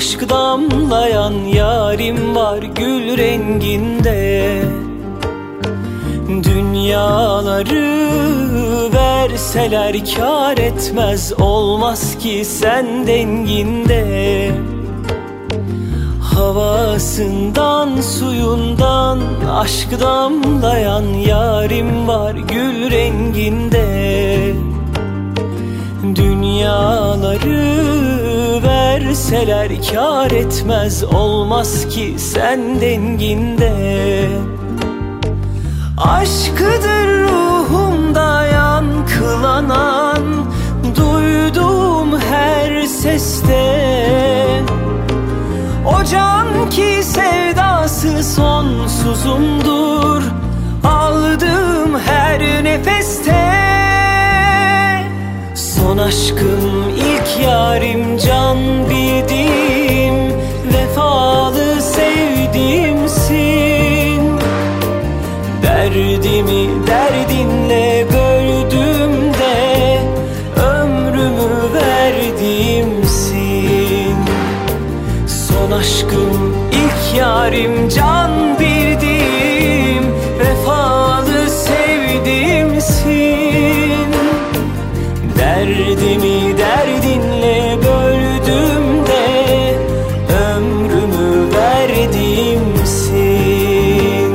aşk damlayan yarim var gül renginde. Dünyaları verseler kâr etmez, olmaz ki sen denginde. Havasından suyundan aşk damlayan yarim var gül renginde. Dünyaları verseler kâr etmez, olmaz ki sen denginde. Aşkıdır ruhumda yankılanan, duyduğum her seste. O can ki sevdası sonsuzumdur, aldığım her nefeste. Son aşkım, ilk yarim, can bildiğim, vefalı sevdiğimsin. Derdimi derdinle böldüğümde ömrümü verdiğimsin. Son aşkım, ilk yarim, can bildiğim, vefalı sevdiğimsin. Derdimi derdinle böldüğümde ömrümü verdiğimsin.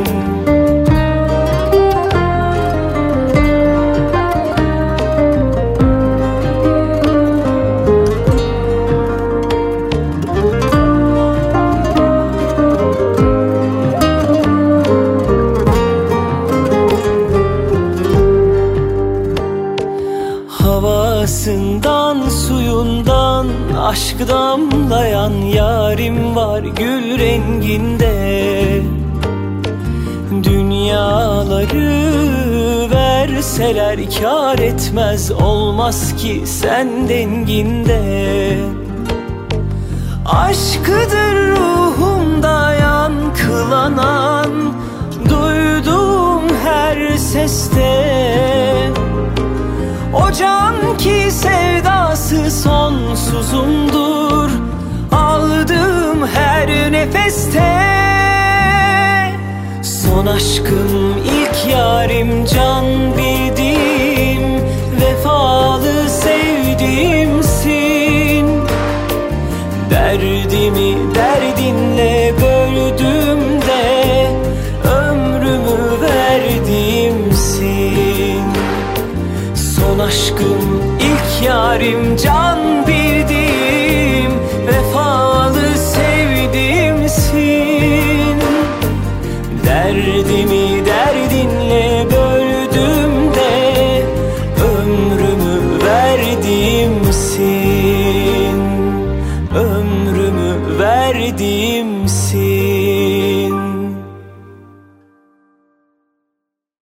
Havasından suyundan aşk damlayan yarim var gül renginde. Dünyaları verseler kâr etmez, olmaz ki sen denginde. Aşkıdır ruhumda yankılanan, duyduğum her seste. O can ki sevdası sonsuzumdur, aldığım her nefeste. Son aşkım, ilk yarim.